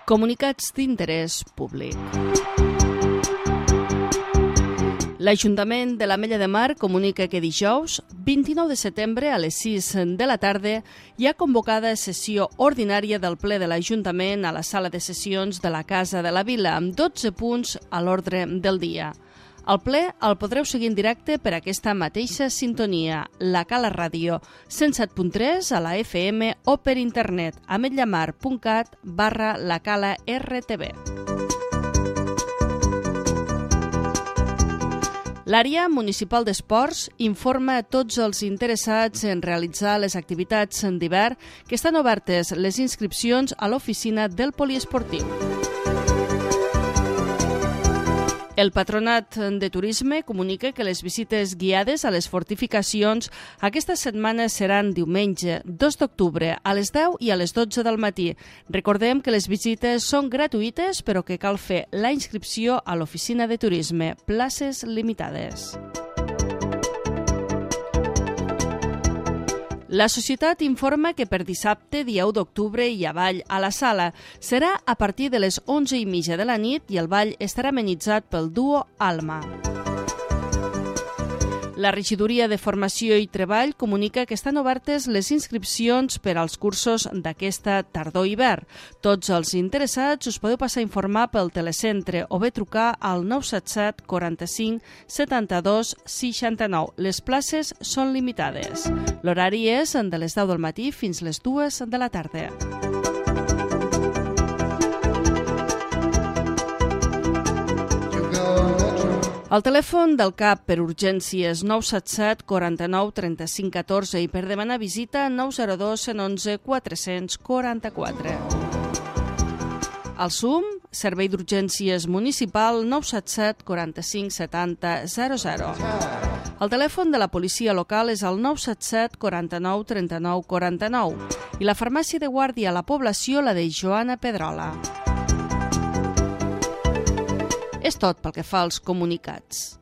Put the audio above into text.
Comunicats d'interès públic. L'Ajuntament de l'Ametlla de Mar comunica que dijous, 29 de setembre, a les 6 de la tarda, hi ha convocada sessió ordinària del ple de l'Ajuntament a la sala de sessions de la Casa de la Vila, amb 12 punts a l'ordre del dia. El ple el podreu seguir en directe per aquesta mateixa sintonia, la Cala Ràdio, 107.3 a la FM o per internet ametllamar.cat/lacala-rtv. L'àrea municipal d'esports informa a tots els interessats en realitzar les activitats d'hivern que estan obertes les inscripcions a l'oficina del poliesportiu. El Patronat de Turisme comunica que les visites guiades a les fortificacions aquesta setmana seran diumenge 2 d'octubre a les 10 i a les 12 del matí. Recordem que les visites són gratuïtes, però que cal fer la inscripció a l'oficina de turisme, places limitades. La societat informa que per dissabte, dia 1 d'octubre, hi ha ball a la sala. Serà a partir de les 11:30 de la nit i el ball estarà amenitzat pel duo Alma. La Regidoria de Formació i Treball comunica que estan obertes les inscripcions per als cursos d'aquesta tardor-hivern. Tots els interessats us podeu passar a informar pel telecentre o bé trucar al 977 45 72 69. Les places són limitades. L'horari és de les 10 del matí fins les 2 de la tarda. El telèfon del CAP per urgències 977 49 35 14 i per demanar visita 902 111 444. El SUM, Servei d'Urgències Municipal 977 45 70 00. El telèfon de la policia local és el 977 49 39 49 i la farmàcia de guàrdia a la població, la de Joana Pedrola. És tot pel que fa als comunicats.